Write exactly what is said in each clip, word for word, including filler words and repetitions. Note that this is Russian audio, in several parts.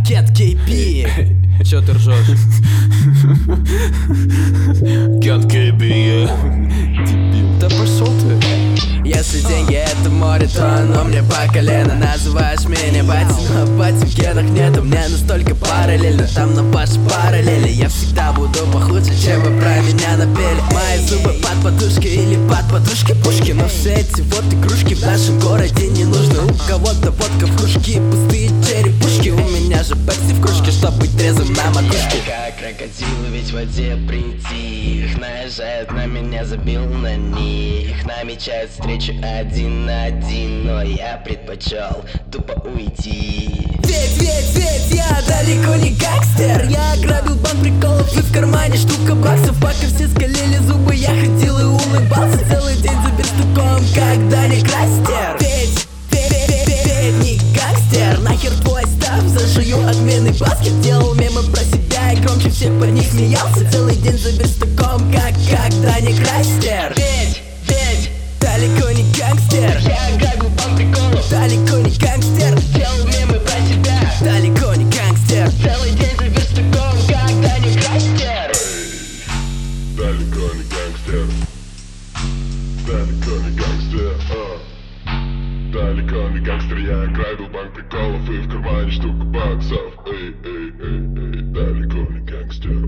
Get кей пи. Чё ты ржёшь? Get кей пи, дебил. Да пошёл ты. Если деньги это море, то оно мне по колено. Называешь меня батей, но батей в кедах нету. Мне настолько параллельно, там на ваши параллели. Я всегда буду похуже, чем вы про меня напели. Мои зубы под подушкой или под подушкой пушки. Но все эти вот игрушки в нашем городе не нужны. У кого-то водка в кружке, пустые черепушки. У меня же пепси в кружке, чтоб быть трезвым на макушке. Я как крокодилы, ведь в воде притих. Наезжают на меня, забил на них. Намечают встречу один на один, но я предпочел тупо уйти. Ведь, ведь, ведь я далеко не гангстер. Я ограбил банк приколов и в кармане штука баксов. Пока все скалили зубы, я ходил и улыбался целый день за верстуком, когда не крастер. Ведь, ведь, ведь, ведь, ведь не гангстер. Нахер твой став, зажую отменный баскет. Делал мемы про себя и громче всех под них смеялся целый день за верстуком, как когда не крастер. Ведь, ведь далеко не гангстер. я ограбил банк приколов. Далеко не гангстер. Делал мемы про себя. Далеко не гангстер. Целый день за верстуком, когда не крастер. Далеко не гангстер. Далеко не гангстер, а. Далеко не гангстер, я ограбил банк приколов и в кармане штука баксов. Эй, эй, эй, эй, далеко не гангстер.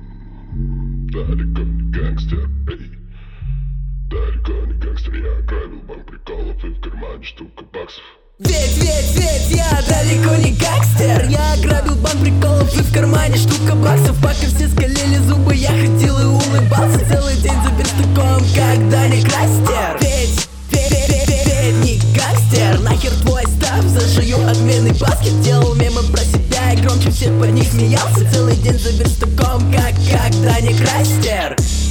Далеко не гангстер, эй. Далеко не гангстер, я ограбил банк приколов и в кармане штука баксов. Ведь, ведь, ведь я далеко не гангстер. Я ограбил банк приколов и в кармане штука баксов. Пока все скалили зубы, я ходил и улыбался целый день за верстуком, когда не крастер. Ведь, ведь, ведь, ведь, ведь не гангстер. Нахер твой став, зажую отменный баскет. Делал мемы про себя и громче всех под них смеялся целый день за верстуком, как когда не крастер.